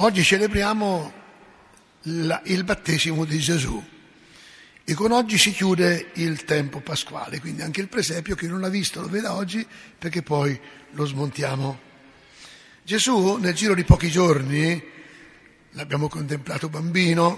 Oggi celebriamo il battesimo di Gesù e con oggi si chiude il tempo pasquale, quindi anche il presepio, chi non l'ha visto lo veda oggi perché poi lo smontiamo. Gesù nel giro di pochi giorni, l'abbiamo contemplato bambino,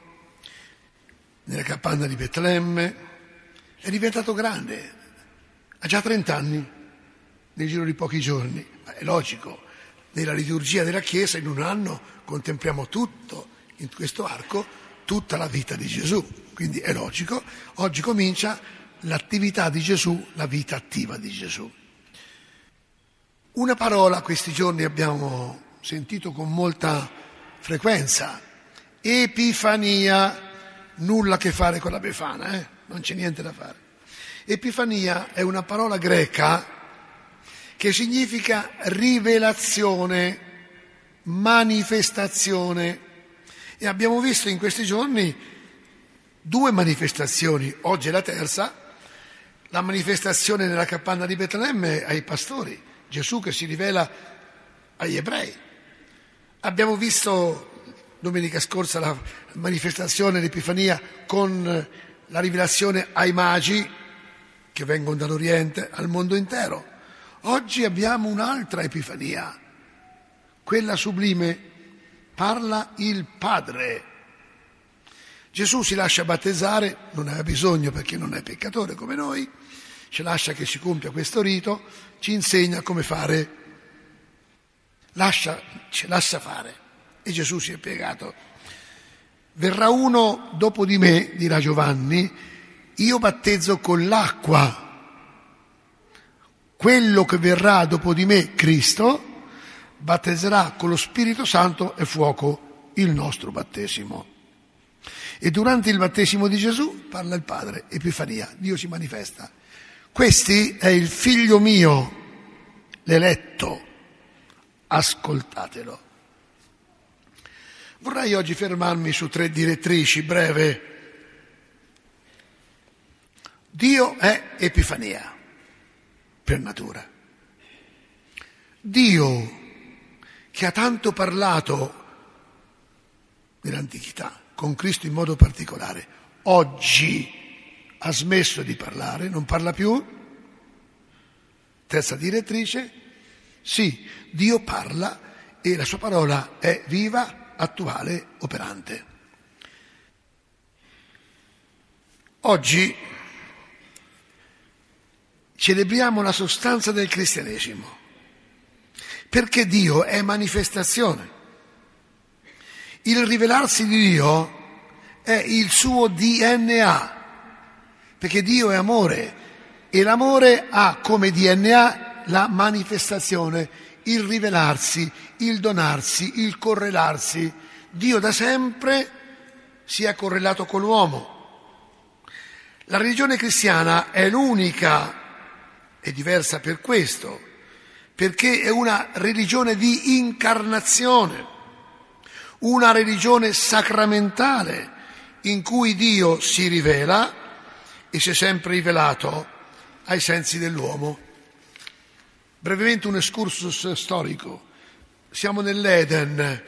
nella capanna di Betlemme, è diventato grande, ha già 30 anni nel giro di pochi giorni, ma è logico. Nella liturgia della Chiesa in un anno contempliamo tutto, in questo arco, tutta la vita di Gesù. Quindi è logico, oggi comincia l'attività di Gesù, la vita attiva di Gesù. Una parola questi giorni abbiamo sentito con molta frequenza, Epifania, nulla a che fare con la Befana, non c'è niente da fare. Epifania è una parola greca che significa rivelazione, manifestazione. E abbiamo visto in questi giorni 2 manifestazioni, oggi è la terza, la manifestazione nella capanna di Betlemme ai pastori, Gesù che si rivela agli ebrei. Abbiamo visto domenica scorsa la manifestazione, l'Epifania, con la rivelazione ai magi che vengono dall'Oriente al mondo intero. Oggi abbiamo un'altra Epifania, quella sublime, parla il Padre. Gesù si lascia battezzare, non aveva bisogno perché non è peccatore come noi, ci lascia che si compia questo rito, ci insegna come fare, ci lascia fare. E Gesù si è piegato. Verrà uno dopo di me, dirà Giovanni, io battezzo con l'acqua. Quello che verrà dopo di me, Cristo, battezzerà con lo Spirito Santo e fuoco il nostro battesimo. E durante il battesimo di Gesù parla il Padre, Epifania, Dio si manifesta. Questi è il figlio mio, l'eletto, ascoltatelo. Vorrei oggi fermarmi su 3 direttrici breve. Dio è Epifania, per natura. Dio che ha tanto parlato nell'antichità, con Cristo in modo particolare, oggi ha smesso di parlare, non parla più. Terza direttrice, sì, Dio parla e la sua parola è viva, attuale, operante. Oggi celebriamo la sostanza del cristianesimo, perché Dio è manifestazione. Il rivelarsi di Dio è il suo DNA, perché Dio è amore e l'amore ha come DNA la manifestazione, il rivelarsi, il donarsi, il correlarsi. Dio da sempre si è correlato con l'uomo. La religione cristiana è l'unica, è diversa per questo, perché è una religione di incarnazione, una religione sacramentale in cui Dio si rivela e si è sempre rivelato ai sensi dell'uomo. Brevemente un excursus storico. Siamo nell'Eden.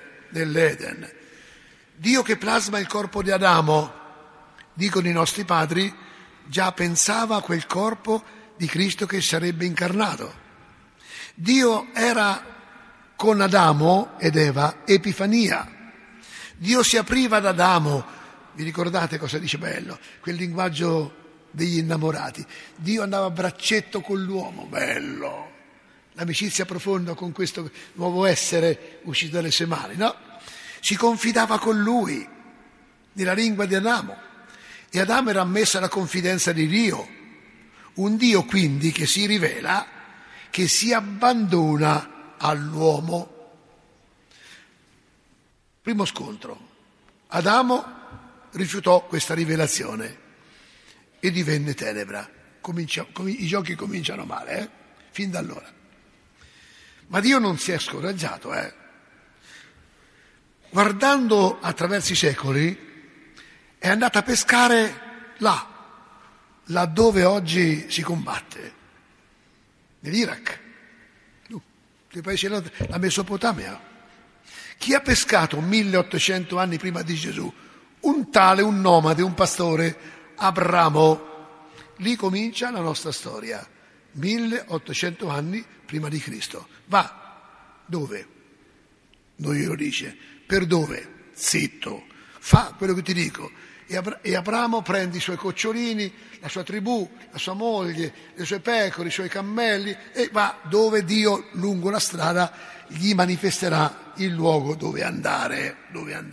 Dio che plasma il corpo di Adamo, dicono i nostri padri, già pensava a quel corpo di Cristo che sarebbe incarnato. Dio era con Adamo ed Eva Epifania. Dio si apriva ad Adamo. Vi ricordate cosa dice bello? Quel linguaggio degli innamorati. Dio andava a braccetto con l'uomo, bello. L'amicizia profonda con questo nuovo essere uscito dalle sue mani, no? Si confidava con lui nella lingua di Adamo. E Adamo era ammesso alla confidenza di Dio. Un Dio quindi che si rivela, che si abbandona all'uomo. Primo scontro. Adamo rifiutò questa rivelazione e divenne tenebra. I giochi cominciano male, fin da allora. Ma Dio non si è scoraggiato, Guardando attraverso i secoli, è andato a pescare là dove oggi si combatte, nell'Iraq, nei paesi della Mesopotamia, Chi ha pescato 1800 anni prima di Gesù? Un nomade, un pastore, Abramo. Lì comincia la nostra storia, 1800 anni prima di Cristo. Va, dove? Non glielo dice. Per dove? Zitto, fa quello che ti dico. E Abramo prende i suoi cocciolini, la sua tribù, la sua moglie, le sue pecore, i suoi cammelli e va dove Dio lungo la strada gli manifesterà il luogo dove andare.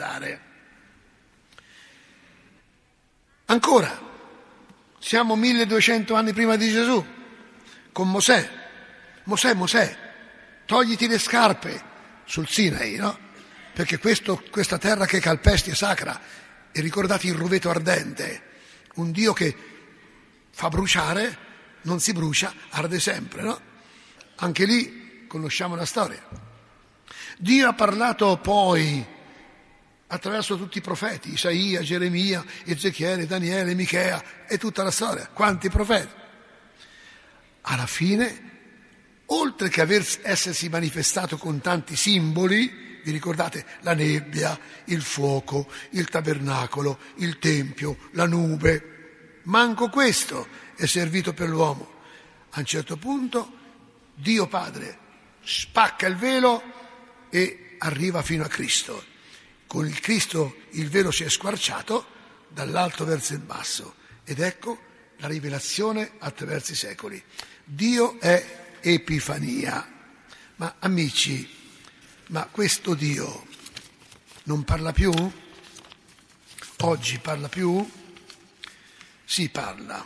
Ancora, siamo 1200 anni prima di Gesù, con Mosè. Mosè, togliti le scarpe sul Sinai, no? Perché questa terra che calpesti è sacra. E ricordate il roveto ardente, un Dio che fa bruciare, non si brucia, arde sempre, no? Anche lì conosciamo la storia. Dio ha parlato poi attraverso tutti i profeti, Isaia, Geremia, Ezechiele, Daniele, Michea e tutta la storia. Quanti profeti? Alla fine, oltre che essersi manifestato con tanti simboli, vi ricordate la nebbia, il fuoco, il tabernacolo, il tempio, la nube, manco questo è servito per l'uomo. A un certo punto Dio Padre spacca il velo e arriva fino a Cristo. Con il Cristo il velo si è squarciato dall'alto verso il basso ed ecco la rivelazione attraverso i secoli. Dio è Epifania. Ma amici, ma questo Dio non parla più? Oggi parla più? Sì, parla.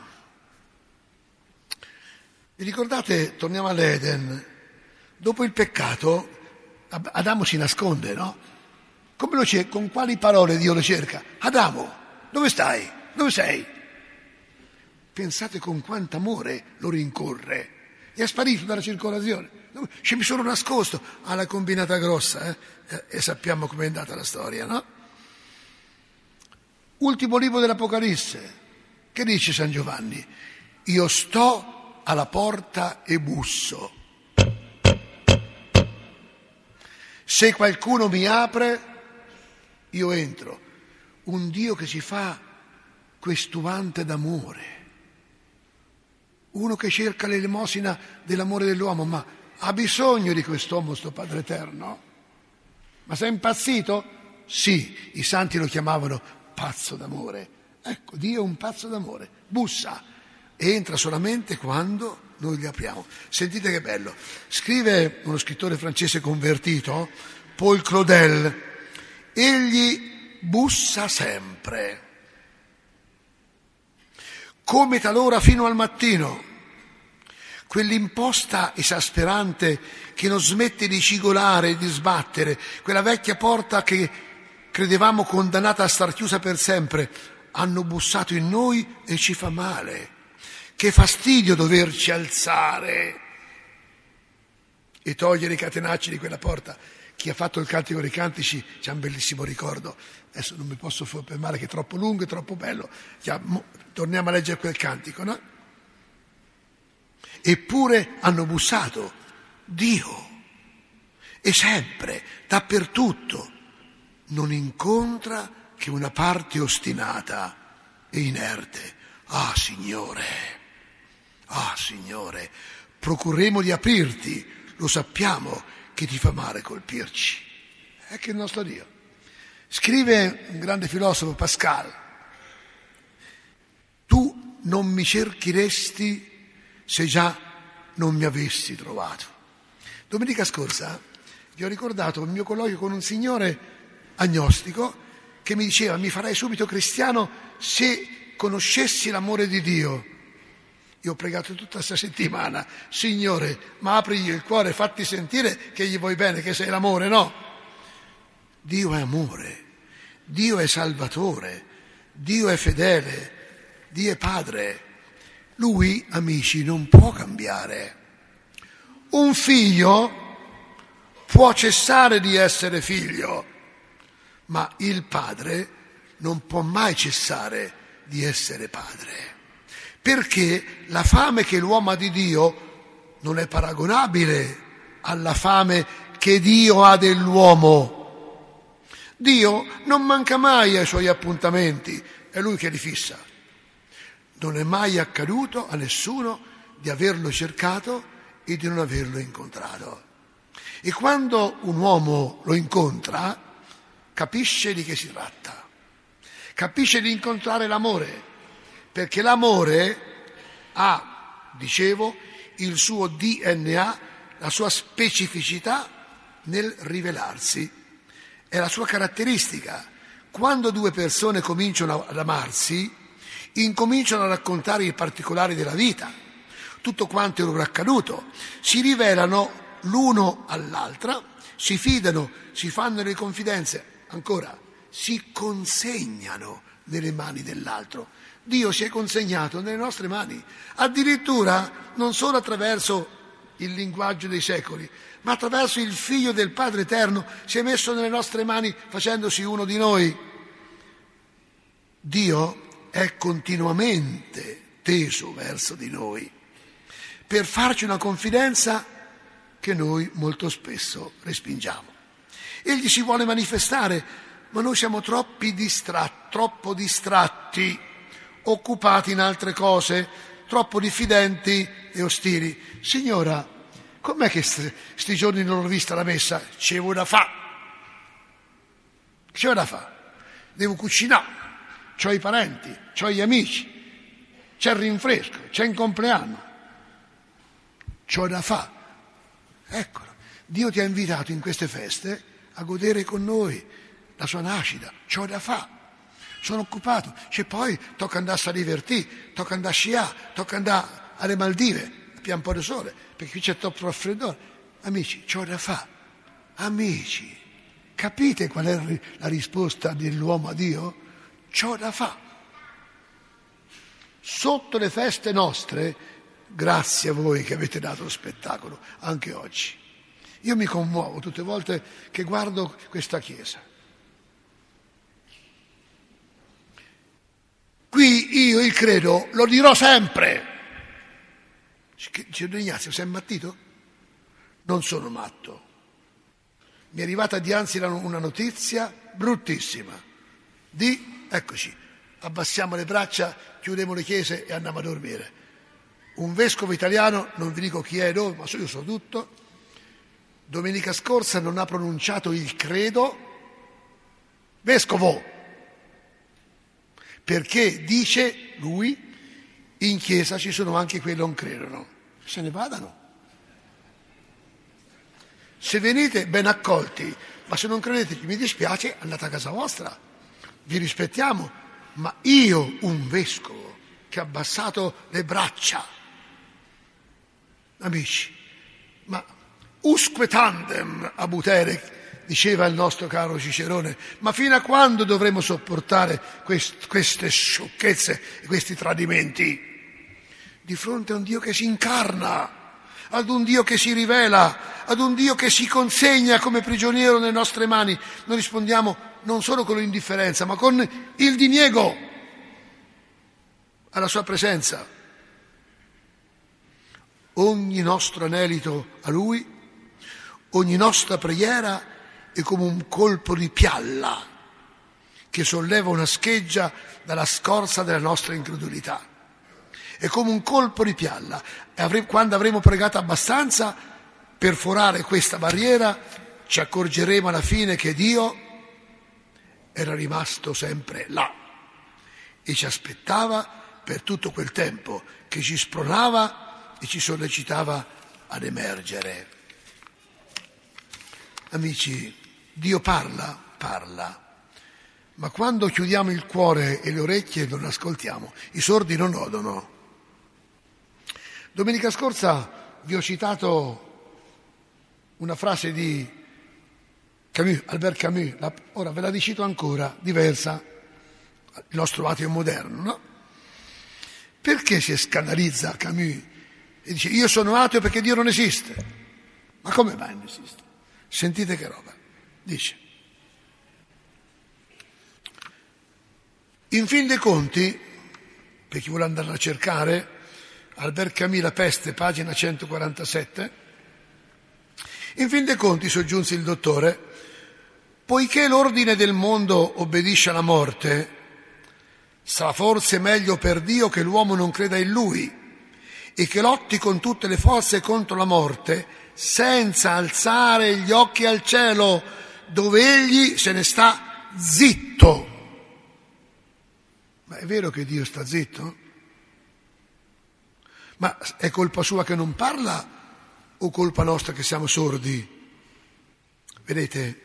Vi ricordate, torniamo all'Eden, dopo il peccato Adamo si nasconde, no? Come lo cerca? Con quali parole Dio lo cerca? Adamo, dove stai? Dove sei? Pensate con quanto amore lo rincorre. È sparito dalla circolazione. Ci mi sono nascosto alla combinata grossa, e sappiamo com'è andata la storia, no? Ultimo libro dell'Apocalisse. Che dice San Giovanni? Io sto alla porta e busso. Se qualcuno mi apre, io entro. Un Dio che si fa questuante d'amore. Uno che cerca l'elemosina dell'amore dell'uomo, ma ha bisogno di quest'uomo, sto Padre Eterno? Ma sei impazzito? Sì, i santi lo chiamavano pazzo d'amore. Ecco, Dio è un pazzo d'amore. Bussa e entra solamente quando noi gli apriamo. Sentite che bello. Scrive uno scrittore francese convertito, Paul Claudel, egli bussa sempre, come talora fino al mattino. Quell'imposta esasperante che non smette di cigolare e di sbattere, quella vecchia porta che credevamo condannata a star chiusa per sempre, hanno bussato in noi e ci fa male. Che fastidio doverci alzare e togliere i catenacci di quella porta. Chi ha fatto il Cantico dei Cantici c'è un bellissimo ricordo. Adesso non mi posso fermare che è troppo lungo e troppo bello. Torniamo a leggere quel cantico, no? Eppure hanno bussato. Dio è sempre, dappertutto. Non incontra che una parte ostinata e inerte. Ah, Signore, procurremo di aprirti, lo sappiamo che ti fa male colpirci. È che il nostro Dio. Scrive un grande filosofo, Pascal, tu non mi cercheresti se già non mi avessi trovato. Domenica scorsa vi ho ricordato il mio colloquio con un signore agnostico che mi diceva: mi farei subito cristiano se conoscessi l'amore di Dio. Io ho pregato tutta questa settimana: Signore, ma aprigli il cuore, fatti sentire che gli vuoi bene, che sei l'amore. No, Dio è amore, Dio è salvatore, Dio è fedele, Dio è padre. Lui, amici, non può cambiare. Un figlio può cessare di essere figlio, ma il padre non può mai cessare di essere padre, perché la fame che l'uomo ha di Dio non è paragonabile alla fame che Dio ha dell'uomo. Dio non manca mai ai suoi appuntamenti, è Lui che li fissa. Non è mai accaduto a nessuno di averlo cercato e di non averlo incontrato. E quando un uomo lo incontra, capisce di che si tratta. Capisce di incontrare l'amore, perché l'amore ha, dicevo, il suo DNA, la sua specificità nel rivelarsi. È la sua caratteristica. Quando due persone cominciano ad amarsi, incominciano a raccontare i particolari della vita, tutto quanto è loro accaduto, si rivelano l'uno all'altra, si fidano, si fanno le confidenze, ancora si consegnano nelle mani dell'altro. Dio si è consegnato nelle nostre mani, addirittura non solo attraverso il linguaggio dei secoli, ma attraverso il Figlio del Padre Eterno si è messo nelle nostre mani facendosi uno di noi. Dio è continuamente teso verso di noi per farci una confidenza che noi molto spesso respingiamo. Egli si vuole manifestare, ma noi siamo troppo distratti, occupati in altre cose, troppo diffidenti e ostili. Signora, com'è che sti giorni non l'ho vista la messa? C'è da fa. Devo cucinare, c'ho i parenti, c'ho gli amici, c'è il rinfresco, c'è il compleanno. C'ho da fa. Eccolo, Dio ti ha invitato in queste feste a godere con noi la sua nascita. C'ho da fa. Sono occupato. Poi tocca andare a divertire, tocca andare a sciare, tocca andare alle Maldive, a pian un po' di sole, perché qui c'è troppo raffreddore. Amici, c'ho da fa. Amici, capite qual è la risposta dell'uomo a Dio? C'ho da fa. Sotto le feste nostre, grazie a voi che avete dato lo spettacolo, anche oggi. Io mi commuovo tutte le volte che guardo questa chiesa. Qui io il credo lo dirò sempre. Signor Ignazio, sei immattito? Non sono matto. Mi è arrivata dianzi una notizia bruttissima. Eccoci, abbassiamo le braccia, chiudiamo le chiese e andiamo a dormire. Un vescovo italiano, non vi dico chi è e dove, ma io so tutto, domenica scorsa non ha pronunciato il credo, vescovo, perché dice lui, in chiesa ci sono anche quelli che non credono, se ne vadano. Se venite ben accolti, ma se non credete, mi dispiace, andate a casa vostra, vi rispettiamo, ma io, un vescovo che ha abbassato le braccia, amici, ma usque tandem abutere, diceva il nostro caro Cicerone, ma fino a quando dovremo sopportare queste sciocchezze e questi tradimenti? Di fronte a un Dio che si incarna, ad un Dio che si rivela, ad un Dio che si consegna come prigioniero nelle nostre mani, noi rispondiamo non solo con l'indifferenza, ma con il diniego alla sua presenza. Ogni nostro anelito a Lui, ogni nostra preghiera è come un colpo di pialla che solleva una scheggia dalla scorza della nostra incredulità. È come un colpo di pialla. E quando avremo pregato abbastanza per forare questa barriera, ci accorgeremo alla fine che Dio era rimasto sempre là e ci aspettava per tutto quel tempo, che ci spronava e ci sollecitava ad emergere. Amici, Dio parla, ma quando chiudiamo il cuore e le orecchie non ascoltiamo, i sordi non odono. Domenica scorsa vi ho citato una frase di Camus, Albert Camus, ora ve la ricito ancora, diversa, il nostro ateo moderno, no? Perché si scandalizza Camus e dice io sono ateo perché Dio non esiste? Ma come mai non esiste? Sentite che roba. Dice, in fin dei conti, per chi vuole andare a cercare, Albert Camus, La peste, pagina 147, in fin dei conti, soggiunse il dottore, poiché l'ordine del mondo obbedisce alla morte, sarà forse meglio per Dio che l'uomo non creda in Lui e che lotti con tutte le forze contro la morte senza alzare gli occhi al cielo, dove egli se ne sta zitto. Ma è vero che Dio sta zitto? Ma è colpa sua che non parla o colpa nostra che siamo sordi? Vedete,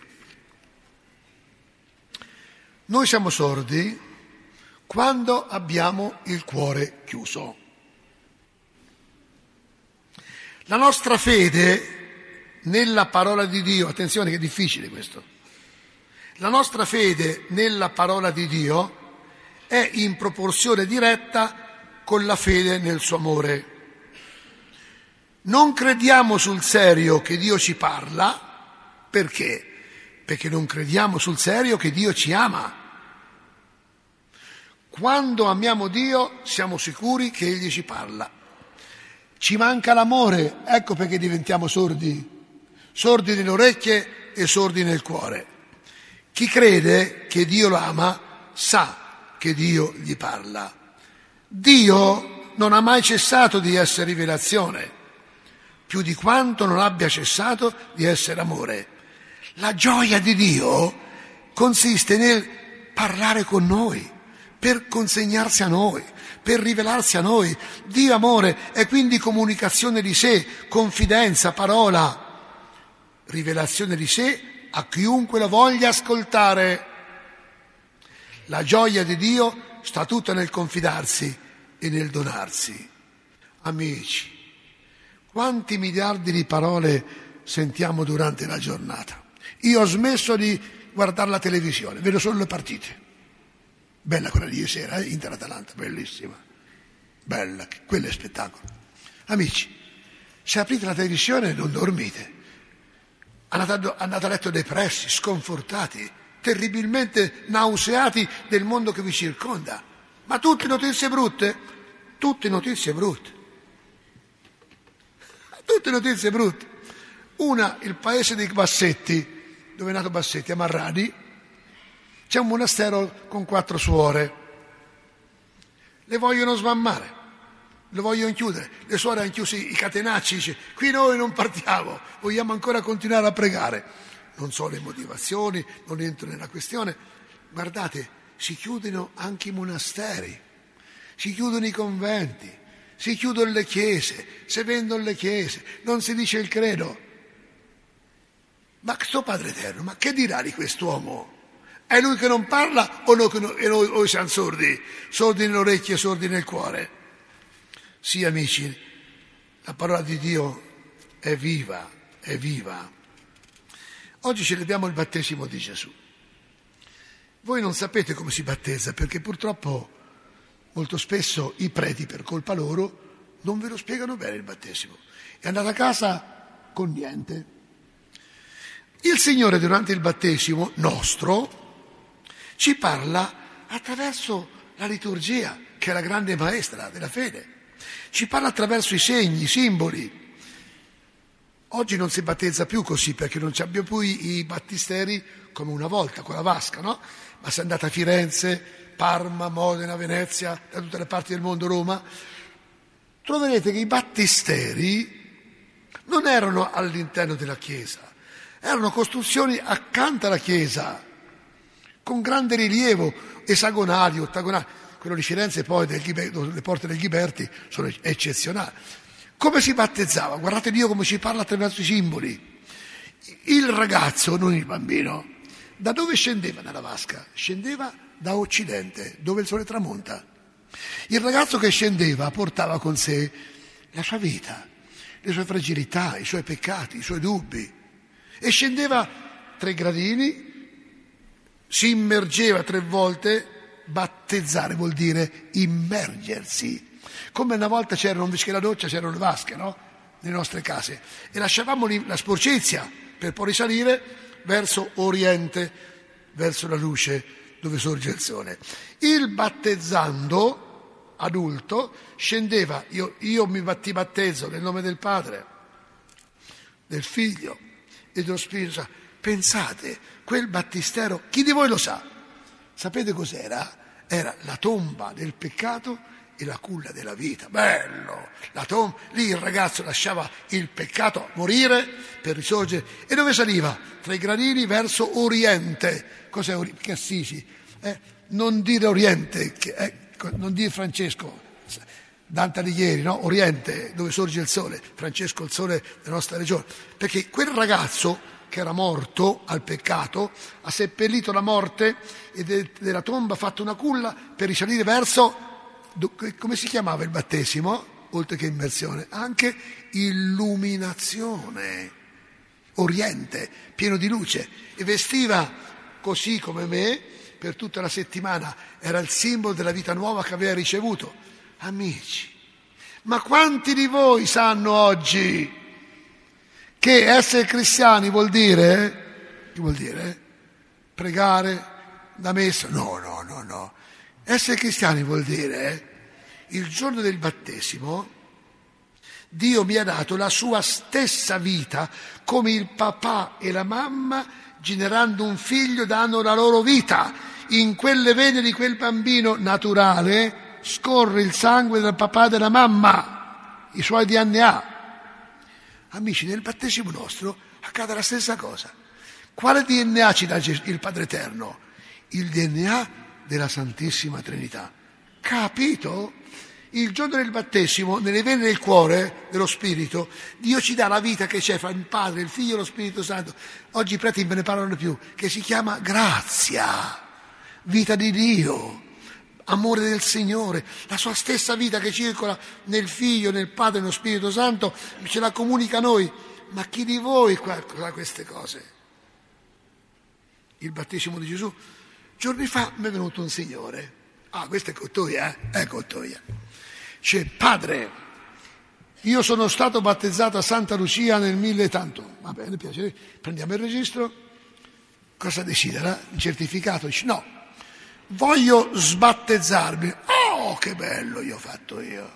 noi siamo sordi quando abbiamo il cuore chiuso. La nostra fede nella parola di Dio, attenzione che è difficile questo, la nostra fede nella parola di Dio è in proporzione diretta con la fede nel suo amore. Non crediamo sul serio che Dio ci parla, perché? Perché non crediamo sul serio che Dio ci ama. Quando amiamo Dio siamo sicuri che Egli ci parla. Ci manca l'amore, ecco perché diventiamo sordi nelle orecchie e sordi nel cuore. Chi crede che Dio lo ama sa che Dio gli parla. Dio non ha mai cessato di essere rivelazione, più di quanto non abbia cessato di essere amore. La gioia di Dio consiste nel parlare con noi, per consegnarsi a noi, per rivelarsi a noi. Dio amore è quindi comunicazione di sé, confidenza, parola, rivelazione di sé a chiunque la voglia ascoltare. La gioia di Dio sta tutta nel confidarsi e nel donarsi. Amici, quanti miliardi di parole sentiamo durante la giornata? Io ho smesso di guardare la televisione, vedo solo le partite. Bella quella di ieri sera, Inter-Atalanta, bellissima. Bella, quello è spettacolo. Amici, se aprite la televisione non dormite. Andate a letto depressi, sconfortati, terribilmente nauseati del mondo che vi circonda. Ma tutte notizie brutte? Tutte notizie brutte. Tutte notizie brutte. Una, il paese dei Bassetti, dove è nato Bassetti, a Marradi, c'è un monastero con 4 suore. Le vogliono smammare, le vogliono chiudere. Le suore hanno chiuso i catenacci, dice, qui noi non partiamo, vogliamo ancora continuare a pregare. Non so le motivazioni, non entro nella questione. Guardate, si chiudono anche i monasteri, si chiudono i conventi, si chiudono le chiese, si vendono le chiese, non si dice il credo. Ma sto Padre Eterno, ma che dirà di quest'uomo? È lui che non parla o noi siamo sordi? Sordi nelle orecchie, sordi nel cuore? Sì, amici, la parola di Dio è viva, è viva. Oggi celebriamo il battesimo di Gesù. Voi non sapete come si battezza, perché purtroppo molto spesso i preti, per colpa loro, non ve lo spiegano bene il battesimo. E andate a casa con niente. Il Signore durante il battesimo nostro ci parla attraverso la liturgia, che è la grande maestra della fede. Ci parla attraverso i segni, i simboli. Oggi non si battezza più così, perché non abbiamo più i battisteri come una volta, con la vasca, no? Ma se andate a Firenze, Parma, Modena, Venezia, da tutte le parti del mondo, Roma, troverete che i battisteri non erano all'interno della chiesa, erano costruzioni accanto alla chiesa, con grande rilievo, esagonali, ottagonali. Quello di Firenze poi, le porte del Ghiberti, sono eccezionali. Come si battezzava? Guardate Dio come ci parla attraverso i simboli. Il ragazzo, non il bambino, da dove scendeva nella vasca? Scendeva da occidente, dove il sole tramonta. Il ragazzo che scendeva portava con sé la sua vita, le sue fragilità, i suoi peccati, i suoi dubbi. E scendeva 3 gradini, si immergeva 3 volte. Battezzare vuol dire immergersi. Come una volta c'erano, invece che la doccia, c'erano le vasche, no? Nelle nostre case. E lasciavamo lì la sporcizia per poi risalire verso oriente, verso la luce dove sorge il sole. Il battezzando adulto scendeva, io ti battezzo nel nome del Padre, del Figlio e dello Spirito Santo. Pensate, quel battistero, chi di voi lo sa? Sapete cos'era? Era la tomba del peccato e la culla della vita. Bello! Lì il ragazzo lasciava il peccato morire per risorgere. E dove saliva? Tra i gradini verso Oriente. Cos'è Oriente? Che Assisi? Non dire Oriente, non dire Francesco. Dante Alighieri, no? Oriente, dove sorge il sole. Francesco, il sole della nostra regione. Perché quel ragazzo che era morto al peccato, ha seppellito la morte e della tomba ha fatto una culla per risalire verso, come si chiamava il battesimo? Oltre che immersione, anche illuminazione, Oriente, pieno di luce, e vestiva così come me per tutta la settimana, era il simbolo della vita nuova che aveva ricevuto. Amici, ma quanti di voi sanno oggi che essere cristiani vuol dire? Che vuol dire? Pregare da messa? No. Essere cristiani vuol dire il giorno del battesimo Dio mi ha dato la sua stessa vita, come il papà e la mamma generando un figlio danno la loro vita. In quelle vene di quel bambino naturale scorre il sangue del papà e della mamma, i suoi DNA. Amici, nel battesimo nostro accade la stessa cosa. Quale DNA ci dà il Padre Eterno? Il DNA della Santissima Trinità. Capito? Il giorno del battesimo, nelle vene del cuore, dello Spirito, Dio ci dà la vita che c'è fra il Padre, il Figlio e lo Spirito Santo. Oggi i preti non ve ne parlano più, che si chiama grazia, vita di Dio, amore del Signore, la sua stessa vita che circola nel Figlio, nel Padre e nello Spirito Santo, ce la comunica a noi. Ma chi di voi ha queste cose? Il battesimo di Gesù. Giorni fa mi è venuto un signore. Questo è Cottoia, È Cottoia. Dice: padre, io sono stato battezzato a Santa Lucia nel 1000 e tanto. Va bene, piace. Prendiamo il registro. Cosa desidera? Il certificato? Dice: no. Voglio sbattezzarmi. Oh, che bello, io ho fatto io.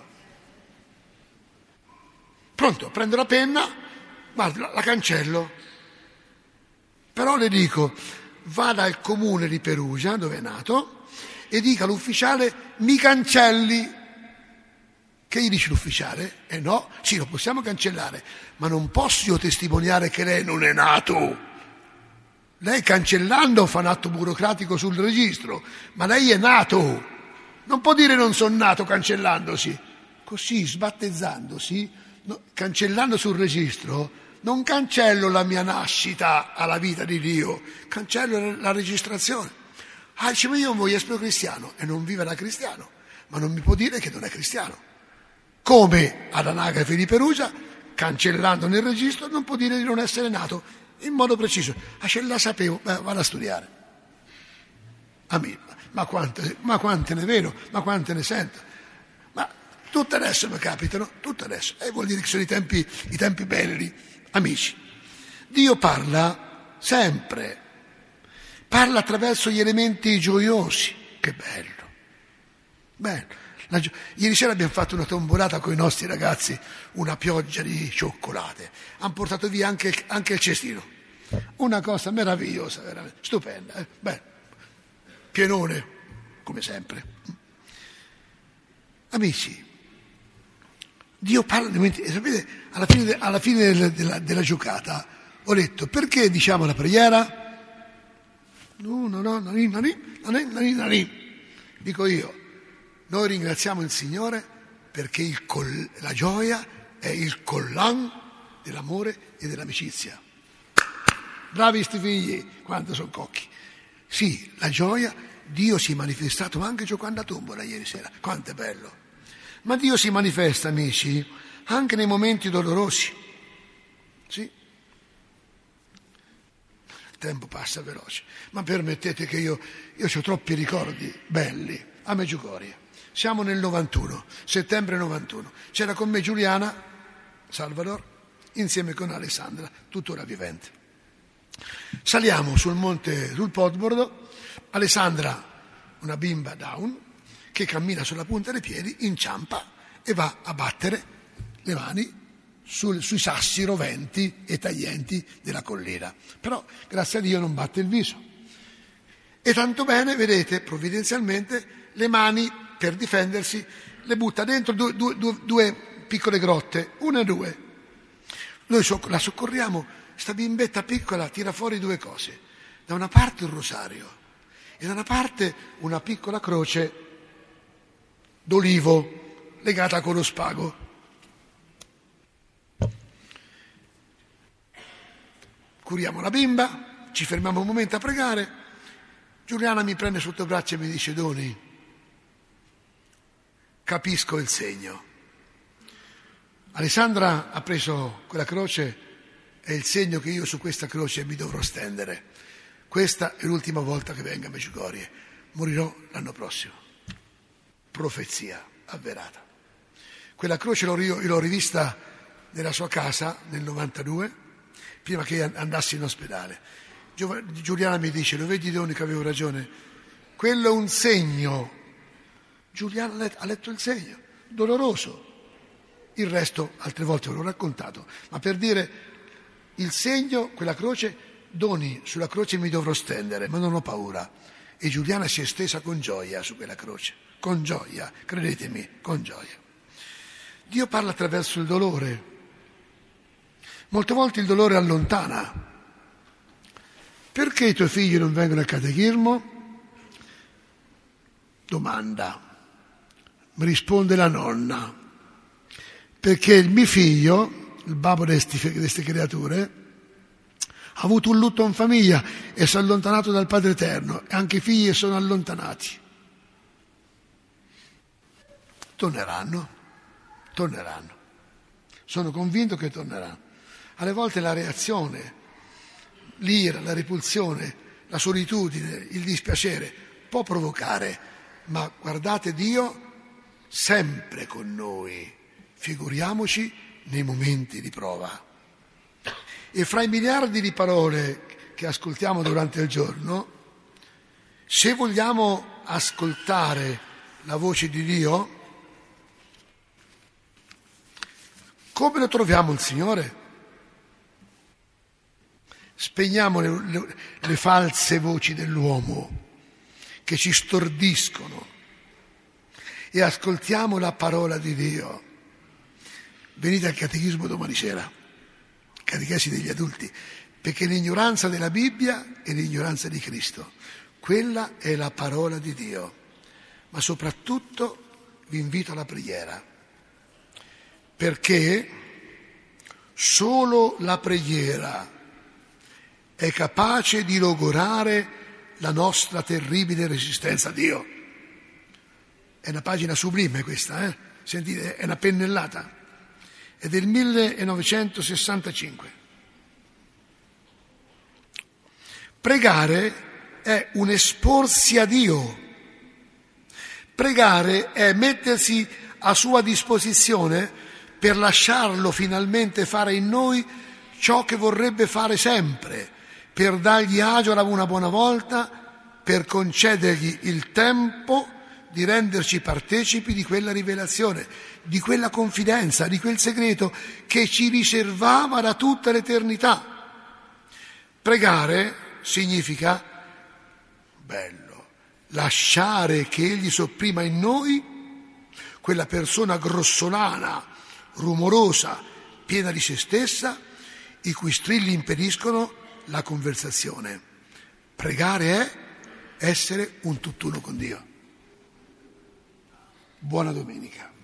Pronto, prendo la penna, guarda, la cancello. Però le dico, vada al comune di Perugia, dove è nato, e dica all'ufficiale: mi cancelli. Che gli dice l'ufficiale? No, sì, lo possiamo cancellare, ma non posso io testimoniare che lei non è nato. Lei cancellando fa un atto burocratico sul registro, ma lei è nato. Non può dire non sono nato cancellandosi. Così, sbattezzandosi, cancellando sul registro, non cancello la mia nascita alla vita di Dio, cancello la registrazione. Dice: ma io non voglio essere cristiano, e non vive da cristiano, ma non mi può dire che non è cristiano. Come ad Anagrafe di Perugia, cancellando nel registro, non può dire di non essere nato. In modo preciso, ce la sapevo, vado a studiare. Ma quante ne vedo, ma quante ne sento. Ma tutte adesso mi capitano, tutte adesso. Vuol dire che sono i tempi belli. Amici, Dio parla sempre, parla attraverso gli elementi gioiosi. Che bello, bello. Ieri sera abbiamo fatto una tombolata con i nostri ragazzi, una pioggia di cioccolate. Hanno portato via anche il cestino. Una cosa meravigliosa, veramente stupenda. Pienone, come sempre. Amici, Dio parla. Sapete, alla fine della giocata ho detto: perché diciamo la preghiera? Dico io. Noi ringraziamo il Signore perché la gioia è il collan dell'amore e dell'amicizia. Bravi sti figli, quanto sono cocchi. Sì, la gioia, Dio si è manifestato anche giocando a tombola ieri sera, quanto è bello. Ma Dio si manifesta, amici, anche nei momenti dolorosi. Sì. Il tempo passa veloce, ma permettete che io ho troppi ricordi belli a Meggiugorie. Siamo nel 91, settembre 91. C'era con me Giuliana Salvador, insieme con Alessandra, tuttora vivente. Saliamo sul monte, sul Podbordo. Alessandra, una bimba down, che cammina sulla punta dei piedi, inciampa e va a battere le mani sui sassi roventi e taglienti della collina. Però, grazie a Dio, non batte il viso. E tanto bene, vedete, provvidenzialmente, le mani, per difendersi, le butta dentro due piccole grotte, una e due. Noi la soccorriamo, sta bimbetta piccola tira fuori due cose. Da una parte un rosario e da una parte una piccola croce d'olivo legata con lo spago. Curiamo la bimba, ci fermiamo un momento a pregare. Giuliana mi prende sotto braccio e mi dice: Doni, capisco il segno. Alessandra ha preso quella croce, è il segno che io su questa croce mi dovrò stendere. Questa è l'ultima volta che vengo a Medjugorje, morirò l'anno prossimo. Profezia avverata. Quella croce l'ho rivista nella sua casa nel 92, prima che andassi in ospedale. Giuliana mi dice: lo vedi Doni che avevo ragione? Quello è un segno. Giuliana ha letto il segno, doloroso. Il resto altre volte ve l'ho raccontato, ma per dire il segno, quella croce, Doni, sulla croce mi dovrò stendere, ma non ho paura. E Giuliana si è stesa con gioia su quella croce, con gioia, credetemi, con gioia. Dio parla attraverso il dolore. Molte volte il dolore allontana. Perché i tuoi figli non vengono al catechismo? Domanda. Mi risponde la nonna. Perché il mio figlio, il babbo di queste creature, ha avuto un lutto in famiglia e si è allontanato dal Padre Eterno, e anche i figli sono allontanati. Torneranno. Sono convinto che torneranno. Alle volte la reazione, l'ira, la repulsione, la solitudine, il dispiacere può provocare, ma guardate, Dio sempre con noi, figuriamoci nei momenti di prova. E fra i miliardi di parole che ascoltiamo durante il giorno, se vogliamo ascoltare la voce di Dio, come lo troviamo il Signore? Spegniamo le false voci dell'uomo che ci stordiscono e ascoltiamo la parola di Dio. Venite al catechismo domani sera, catechesi degli adulti, perché l'ignoranza della Bibbia è l'ignoranza di Cristo. Quella è la parola di Dio. Ma soprattutto vi invito alla preghiera, perché solo la preghiera è capace di logorare la nostra terribile resistenza a Dio. È una pagina sublime questa, Sentite, è una pennellata. È del 1965. Pregare è un esporsi a Dio. Pregare è mettersi a sua disposizione per lasciarlo finalmente fare in noi ciò che vorrebbe fare sempre, per dargli agio una buona volta, per concedergli il tempo di renderci partecipi di quella rivelazione, di quella confidenza, di quel segreto che ci riservava da tutta l'eternità. Pregare significa, bello, lasciare che Egli sopprima in noi quella persona grossolana, rumorosa, piena di se stessa, i cui strilli impediscono la conversazione. Pregare è essere un tutt'uno con Dio. Buona domenica.